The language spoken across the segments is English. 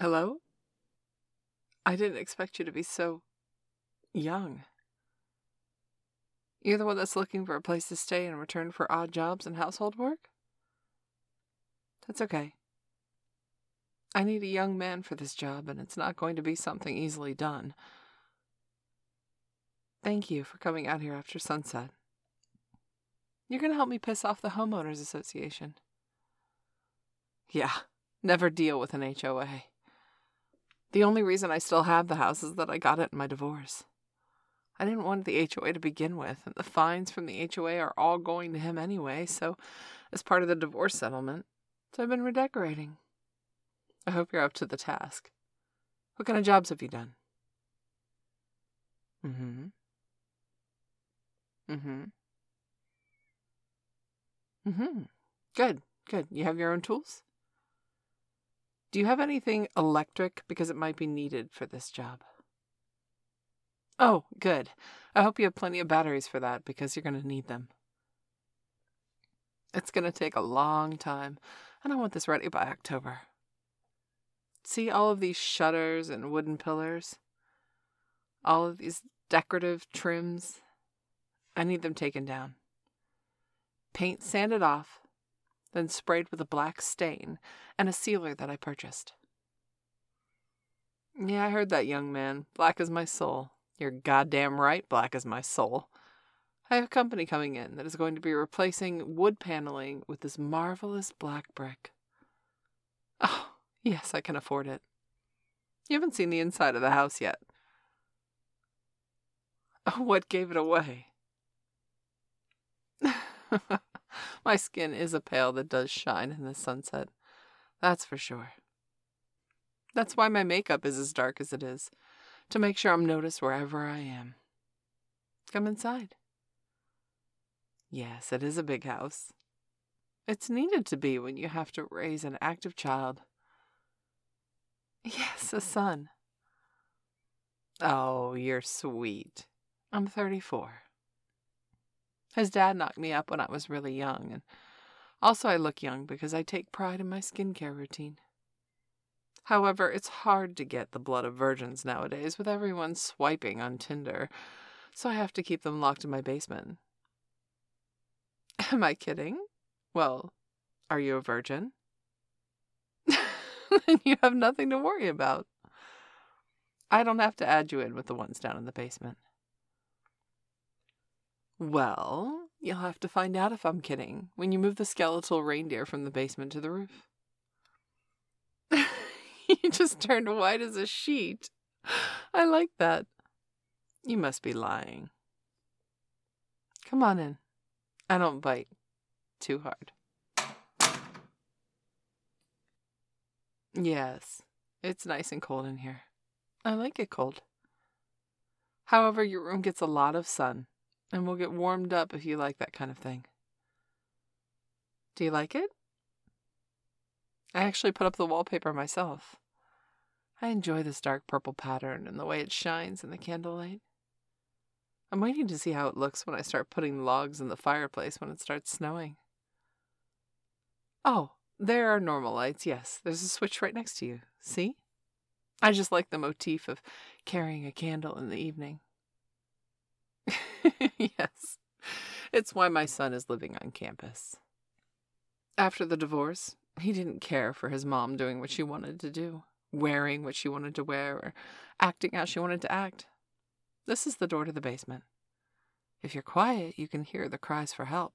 Hello? I didn't expect you to be so young. You're the one that's looking for a place to stay in return for odd jobs and household work? That's okay. I need a young man for this job, and it's not going to be something easily done. Thank you for coming out here after sunset. You're going to help me piss off the homeowners association. Yeah, never deal with an HOA. The only reason I still have the house is that I got it in my divorce. I didn't want the HOA to begin with, and the fines from the HOA are all going to him anyway, so as part of the divorce settlement, so I've been redecorating. I hope you're up to the task. What kind of jobs have you done? Mm-hmm. Good. You have your own tools? Do you have anything electric? Because it might be needed for this job. Oh, good. I hope you have plenty of batteries for that, because you're going to need them. It's going to take a long time, and I want this ready by October. See all of these shutters and wooden pillars? All of these decorative trims? I need them taken down. Paint sanded off, then sprayed with a black stain and a sealer that I purchased. Yeah, I heard that, young man. Black as my soul. You're goddamn right, black as my soul. I have a company coming in that is going to be replacing wood paneling with this marvelous black brick. Oh, yes, I can afford it. You haven't seen the inside of the house yet. Oh, what gave it away? My skin is a pale that does shine in the sunset. That's for sure. That's why my makeup is as dark as it is, to make sure I'm noticed wherever I am. Come inside. Yes, it is a big house. It's needed to be when you have to raise an active child. Yes, a son. Oh, you're sweet. I'm 34. His dad knocked me up when I was really young, and also I look young because I take pride in my skincare routine. However, it's hard to get the blood of virgins nowadays with everyone swiping on Tinder, so I have to keep them locked in my basement. Am I kidding? Well, are you a virgin? Then you have nothing to worry about. I don't have to add you in with the ones down in the basement. Well, you'll have to find out if I'm kidding when you move the skeletal reindeer from the basement to the roof. You just turned white as a sheet. I like that. You must be lying. Come on in. I don't bite too hard. Yes, it's nice and cold in here. I like it cold. However, your room gets a lot of sun, and we'll get warmed up if you like that kind of thing. Do you like it? I actually put up the wallpaper myself. I enjoy this dark purple pattern and the way it shines in the candlelight. I'm waiting to see how it looks when I start putting logs in the fireplace when it starts snowing. Oh, there are normal lights, yes. There's a switch right next to you. See? I just like the motif of carrying a candle in the evening. Yes, it's why my son is living on campus. After the divorce, he didn't care for his mom doing what she wanted to do, wearing what she wanted to wear, or acting how she wanted to act. This is the door to the basement. If you're quiet, you can hear the cries for help.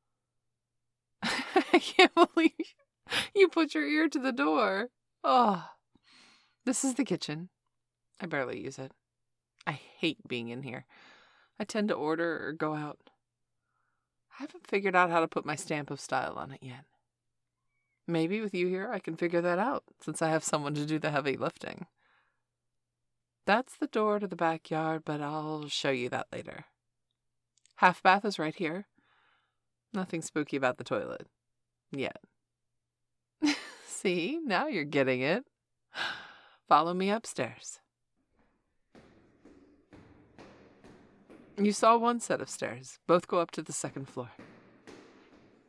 I can't believe you put your ear to the door. Oh, this is the kitchen. I barely use it. I hate being in here. I tend to order or go out. I haven't figured out how to put my stamp of style on it yet. Maybe with you here I can figure that out, since I have someone to do the heavy lifting. That's the door to the backyard, but I'll show you that later. Half bath is right here. Nothing spooky about the toilet. Yet. See, now you're getting it. Follow me upstairs. You saw one set of stairs. Both go up to the second floor.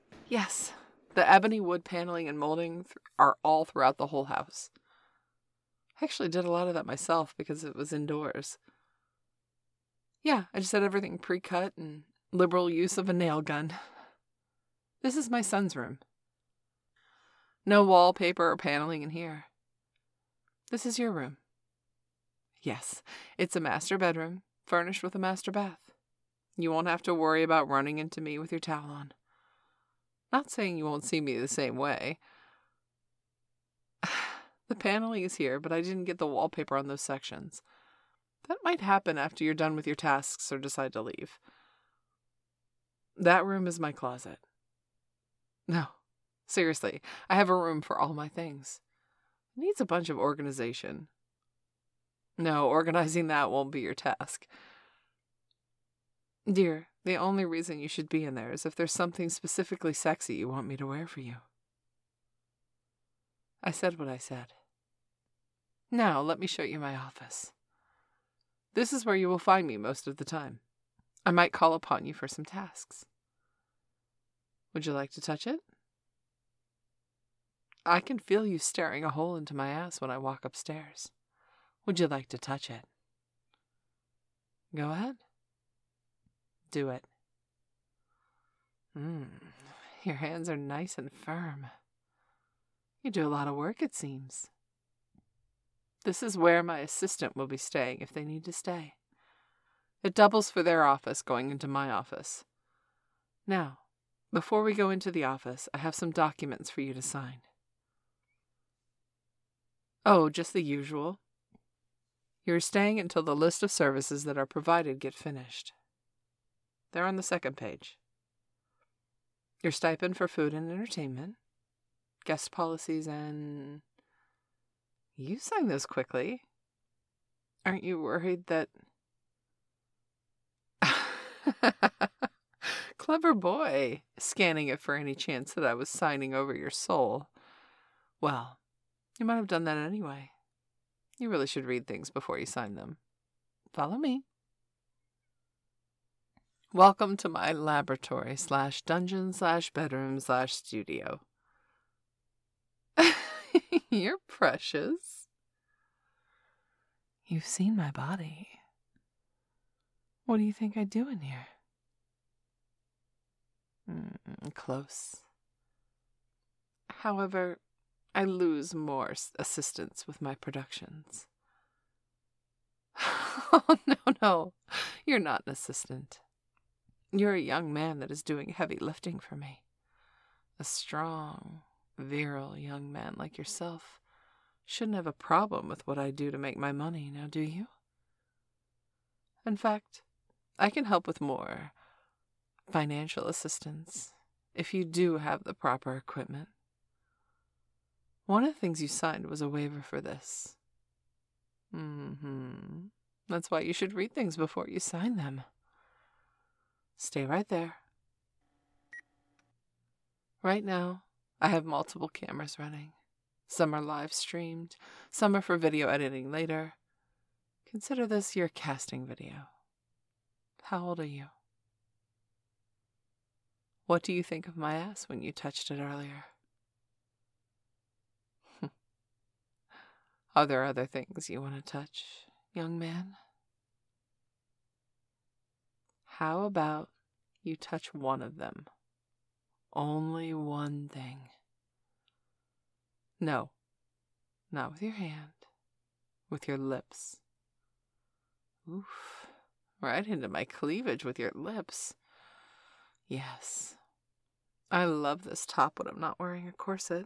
Yes, the ebony wood paneling and molding are all throughout the whole house. I actually did a lot of that myself because it was indoors. Yeah, I just had everything pre-cut and liberal use of a nail gun. This is my son's room. No wallpaper or paneling in here. This is your room. Yes, it's a master bedroom, furnished with a master bath. You won't have to worry about running into me with your towel on. Not saying you won't see me the same way. The paneling is here, but I didn't get the wallpaper on those sections. That might happen after you're done with your tasks or decide to leave. That room is my closet. No, seriously, I have a room for all my things. It needs a bunch of organization. No, organizing that won't be your task. Dear, the only reason you should be in there is if there's something specifically sexy you want me to wear for you. I said what I said. Now, let me show you my office. This is where you will find me most of the time. I might call upon you for some tasks. Would you like to touch it? I can feel you staring a hole into my ass when I walk upstairs. Would you like to touch it? Go ahead. Do it. Your hands are nice and firm. You do a lot of work, it seems. This is where my assistant will be staying if they need to stay. It doubles for their office going into my office. Now, before we go into the office, I have some documents for you to sign. Oh, just the usual. You're staying until the list of services that are provided get finished. They're on the second page. Your stipend for food and entertainment, guest policies, and... You signed those quickly. Aren't you worried that... Clever boy, scanning it for any chance that I was signing over your soul. Well, you might have done that anyway. You really should read things before you sign them. Follow me. Welcome to my laboratory / dungeon / bedroom / studio. You're precious. You've seen my body. What do you think I do in here? Close. However, I lose more assistance with my productions. Oh, no. You're not an assistant. You're a young man that is doing heavy lifting for me. A strong, virile young man like yourself shouldn't have a problem with what I do to make my money, now do you? In fact, I can help with more financial assistance if you do have the proper equipment. One of the things you signed was a waiver for this. That's why you should read things before you sign them. Stay right there. Right now, I have multiple cameras running. Some are live streamed, some are for video editing later. Consider this your casting video. How old are you? What do you think of my ass when you touched it earlier? Are there other things you want to touch, young man? How about you touch one of them? Only one thing. No, not with your hand. With your lips. Oof, right into my cleavage with your lips. Yes. I love this top when I'm not wearing a corset.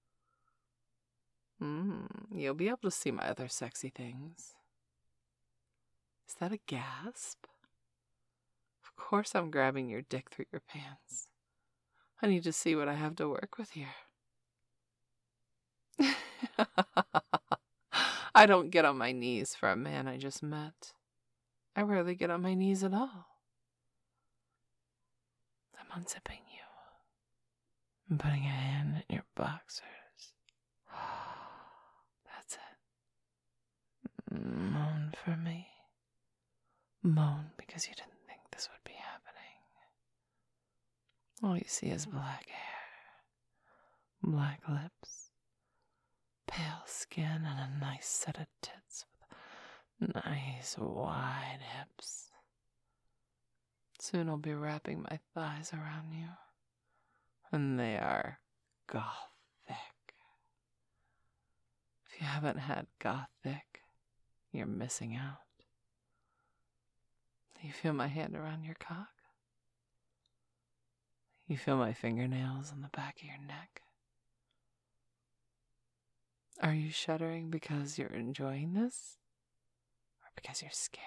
You'll be able to see my other sexy things. Is that a gasp? Of course I'm grabbing your dick through your pants. I need to see what I have to work with here. I don't get on my knees for a man I just met. I rarely get on my knees at all. I'm unzipping you. I'm putting a hand in your boxers. That's it. Moan for me. Moan because you didn't think this would be happening. All you see is black hair, black lips, pale skin and a nice set of tits with nice wide hips. Soon I'll be wrapping my thighs around you, and they are gothic. If you haven't had gothic, you're missing out. You feel my hand around your cock? You feel my fingernails on the back of your neck? Are you shuddering because you're enjoying this? Or because you're scared?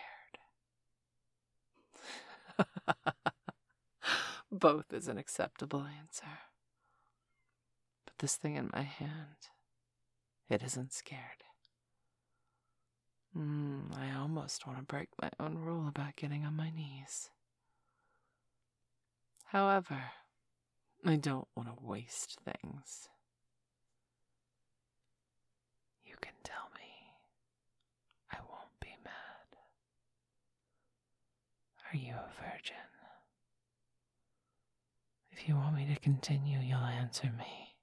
Both is an acceptable answer. But this thing in my hand, it isn't scared. I almost want to break my own rule about getting on my knees. However, I don't want to waste things. You can tell me. I won't be mad. Are you a virgin? If you want me to continue, you'll answer me.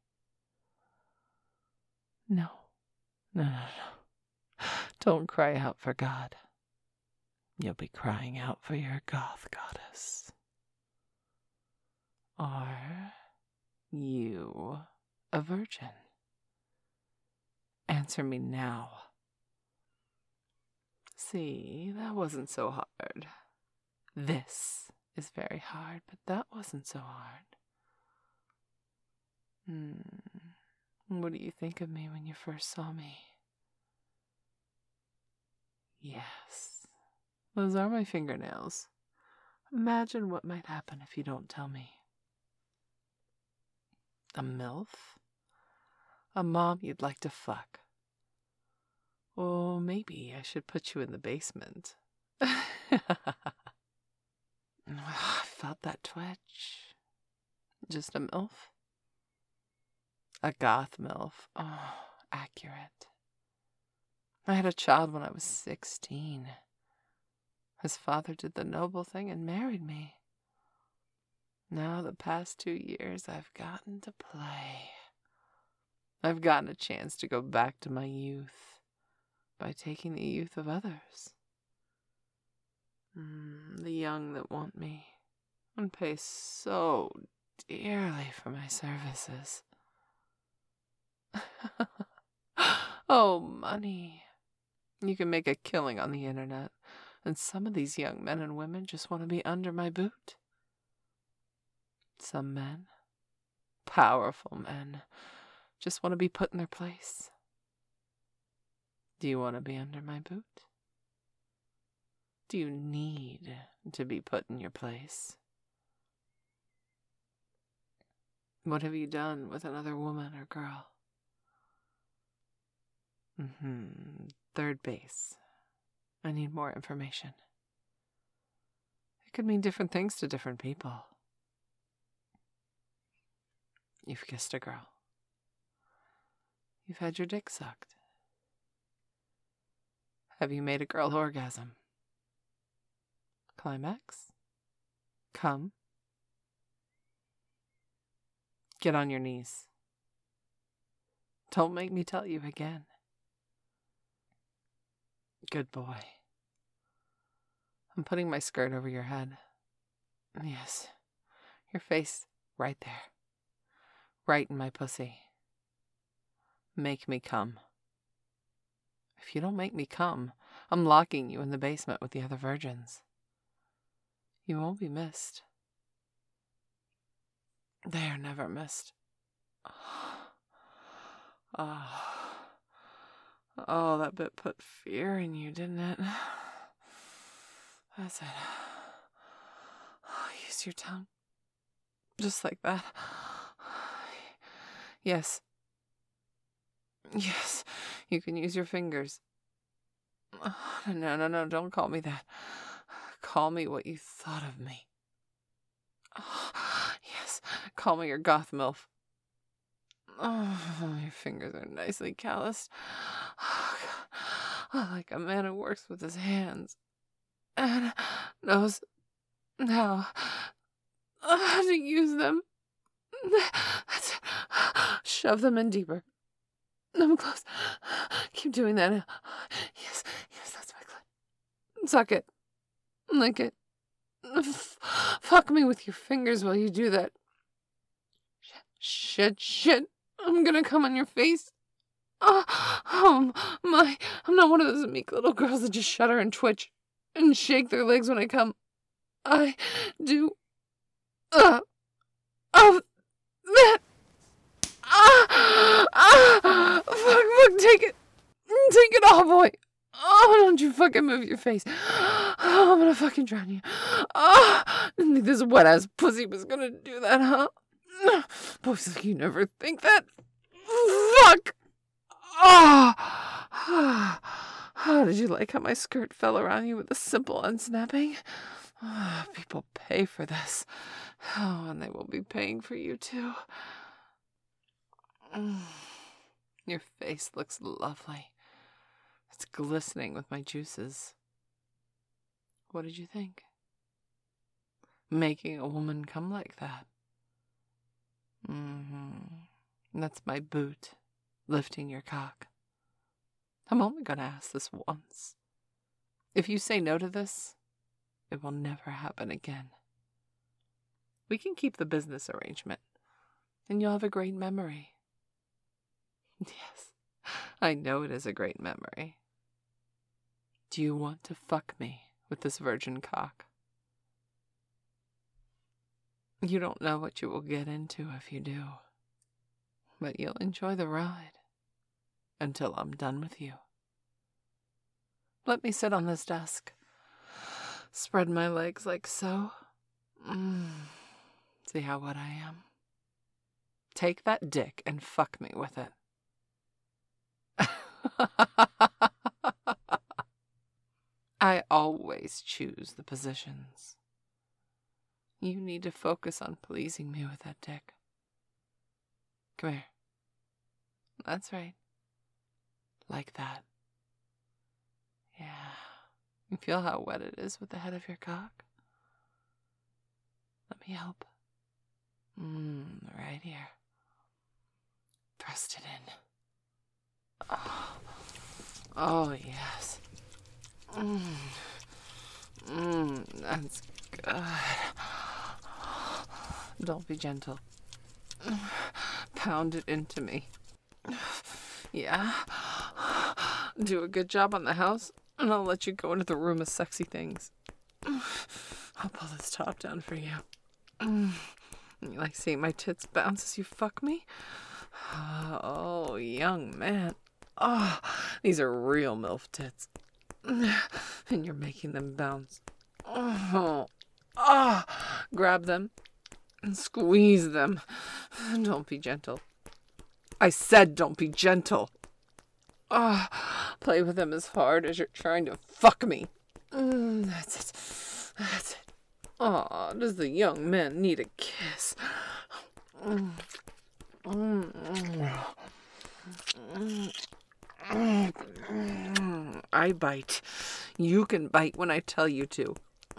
No. No. Don't cry out for God. You'll be crying out for your goth goddess. Are you a virgin? Answer me now. See, that wasn't so hard. This is very hard, but that wasn't so hard. What do you think of me when you first saw me? Yes, those are my fingernails. Imagine what might happen if you don't tell me. A MILF? A mom you'd like to fuck. Oh, maybe I should put you in the basement. I felt that twitch. Just a MILF? A goth MILF. Oh, accurate. I had a child when I was 16. His father did the noble thing and married me. Now, the past 2 years, I've gotten to play. I've gotten a chance to go back to my youth by taking the youth of others. The young that want me and pay so dearly for my services. Oh, money. You can make a killing on the internet, and some of these young men and women just want to be under my boot. Some men, powerful men, just want to be put in their place. Do you want to be under my boot? Do you need to be put in your place? What have you done with another woman or girl? Third base. I need more information. It could mean different things to different people. You've kissed a girl. You've had your dick sucked. Have you made a girl orgasm? Climax? Come. Get on your knees. Don't make me tell you again. Good boy. I'm putting my skirt over your head. Yes, your face right there. Right in my pussy. Make me come. If you don't make me come, I'm locking you in the basement with the other virgins. You won't be missed. They are never missed. Oh, that bit put fear in you, didn't it? That's it. Use your tongue. Just like that. Yes. Yes, you can use your fingers. No, don't call me that. Call me what you thought of me. Yes, call me your goth MILF. Oh, your fingers are nicely calloused. Oh, God. Like a man who works with his hands and knows how to use them. Shove them in deeper. I'm close. Keep doing that. Yes, that's my clit. Suck it. Lick it. Fuck me with your fingers while you do that. Shit. I'm gonna come on your face. Oh my. I'm not one of those meek little girls that just shudder and twitch and shake their legs when I come. I do. That. Fuck, take it. Take it all, boy. Oh, don't you fucking move your face. Oh, I'm gonna fucking drown you. Oh, didn't think this wet-ass pussy was gonna do that, huh? Boys like you never think that. Fuck. Oh. Did you like how my skirt fell around you with a simple unsnapping? Oh, people pay for this. Oh, and they will be paying for you, too. Your face looks lovely. It's glistening with my juices. What did you think? Making a woman come like that. That's my boot, lifting your cock. I'm only gonna ask this once. If you say no to this, it will never happen again. We can keep the business arrangement, and you'll have a great memory. Yes, I know it is a great memory. Do you want to fuck me with this virgin cock? You don't know what you will get into if you do, but you'll enjoy the ride until I'm done with you. Let me sit on this desk. Spread my legs like so. See how wet I am? Take that dick and fuck me with it. I always choose the positions. You need to focus on pleasing me with that dick. Come here. That's right. Like that. Yeah. You feel how wet it is with the head of your cock? Let me help. Right here. Thrust it in. Oh yes. That's good. Don't be gentle. Pound it into me. Yeah. Do a good job on the house, and I'll let you go into the room of sexy things. I'll pull this top down for you. You like seeing my tits bounce as you fuck me? Oh, young man. Oh, these are real MILF tits. And you're making them bounce. Grab them and squeeze them. Don't be gentle. I said don't be gentle. Play with them as hard as you're trying to fuck me. That's it. That's it. Does the young man need a kiss? I bite. You can bite when I tell you to.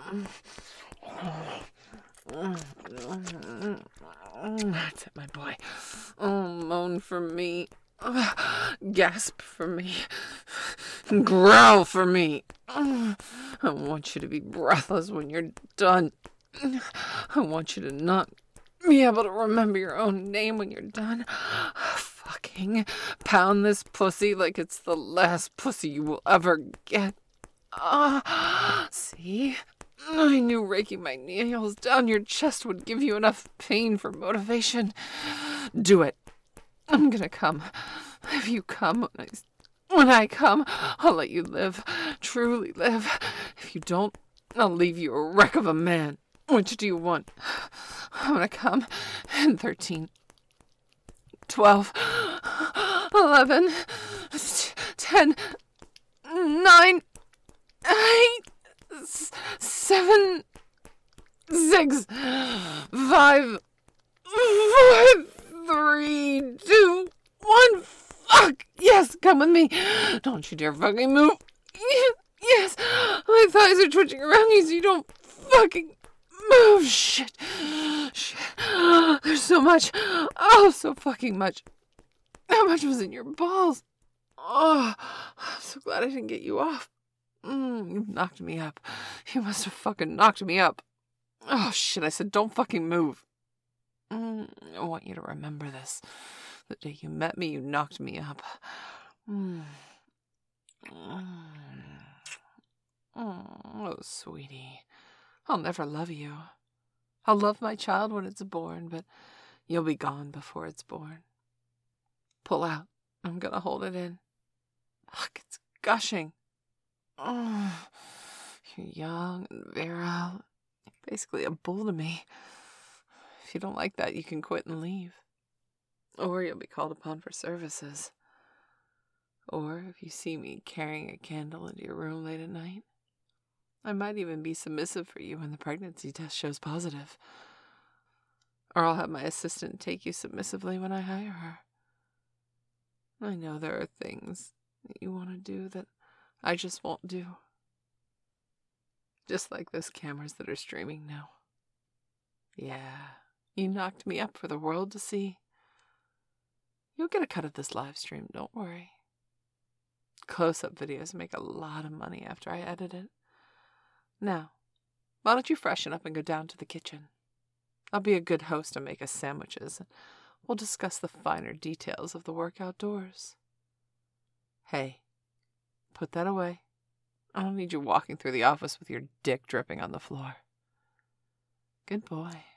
That's it, my boy. Moan for me. Gasp for me. Growl for me. I want you to be breathless when you're done. I want you to not be able to remember your own name when you're done. Fucking pound this pussy like it's the last pussy you will ever get. See? I knew raking my nails down your chest would give you enough pain for motivation. Do it. I'm gonna come. If you come, when I come, I'll let you live. Truly live. If you don't, I'll leave you a wreck of a man. Which do you want? I'm gonna come in 13, 12, 11, 10, 9, 8, 7, 6, 5, 4, 3, 2, 1. Fuck! Yes, come with me. Don't you dare fucking move. Yes, my thighs are twitching around you, so you don't fucking move. Shit. There's so much. Oh, so fucking much. How much was in your balls? Oh, I'm so glad I didn't get you off. You knocked me up. You must have fucking knocked me up. Oh, shit, I said don't fucking move. I want you to remember this. The day you met me, you knocked me up. Oh, sweetie. I'll never love you. I'll love my child when it's born, but you'll be gone before it's born. Pull out. I'm gonna hold it in. Fuck, it's gushing. Oh, you're young and virile. You're basically a bull to me. If you don't like that, you can quit and leave. Or you'll be called upon for services. Or if you see me carrying a candle into your room late at night, I might even be submissive for you when the pregnancy test shows positive. Or I'll have my assistant take you submissively when I hire her. I know there are things that you want to do that I just won't do. Just like those cameras that are streaming now. Yeah, you knocked me up for the world to see. You'll get a cut of this live stream, don't worry. Close-up videos make a lot of money after I edit it. Now, why don't you freshen up and go down to the kitchen? I'll be a good host and make us sandwiches, and we'll discuss the finer details of the work outdoors. Hey, put that away. I don't need you walking through the office with your dick dripping on the floor. Good boy.